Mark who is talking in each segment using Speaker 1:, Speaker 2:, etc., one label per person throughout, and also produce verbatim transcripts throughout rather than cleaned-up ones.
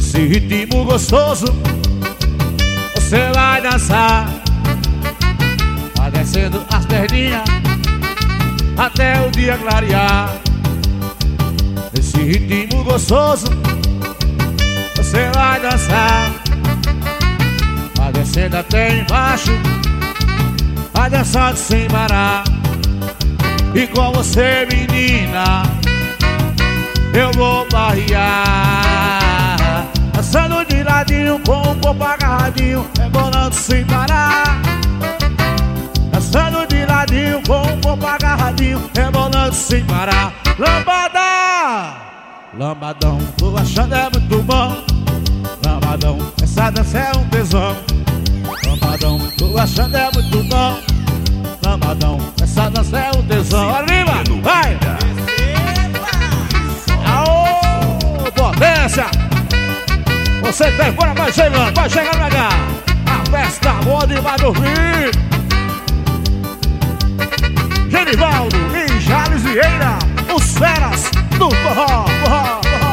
Speaker 1: Esse ritmo gostoso você vai dançar, vai descendo as perninhas até o dia clarear. Esse ritmo gostoso você vai dançar, vai descendo até embaixo, vai dançando sem parar. E com você, menina, eu vou barrear, dançando de ladinho com o corpo agarradinho, rebolando sem parar. Dançando de ladinho com o corpo agarradinho, rebolando sem parar. Lambada! Lambadão, tô achando é muito bom. Lambadão, essa dança é um tesão. Lambadão, tô achando é muito bom. Lambadão, essa dança é um tesão. Arriba, vai! Aô, potência! Você tem fora, vai chegando, vai chegando pra cá. A festa boa de vai dormir. Genivaldo e Jales Vieira, os feras do forró, forró, forró.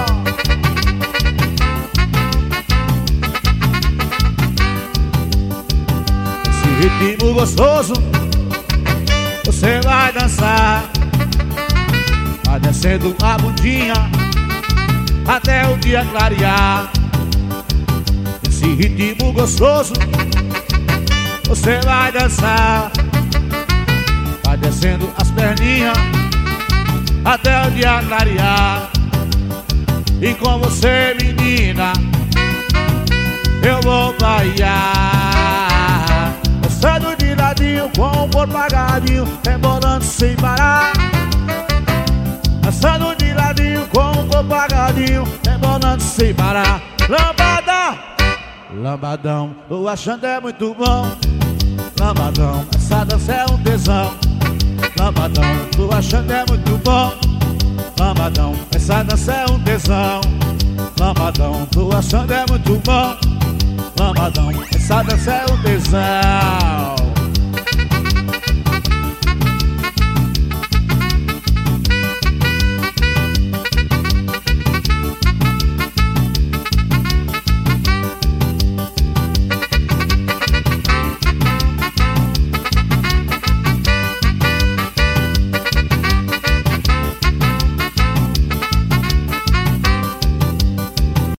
Speaker 1: Esse ritmo gostoso você vai dançar, vai descendo a bundinha até o dia clarear. Esse ritmo gostoso você vai dançar, vai descendo as perninhas até o dia clarear. E com você, menina, eu vou bailar, dançando de ladinho com o corpo agarradinho, rebolando sem parar. Dançando de ladinho com o corpo agarradinho, rebolando sem parar. Lambada! Lambadão, tô achando é muito bom. Lambadão, essa dança é um tesão. Lambadão, tô achando é muito bom. Lambadão, essa dança é um tesão. Lambadão, tô achando é muito bom. Lambadão, essa dança é um tesão.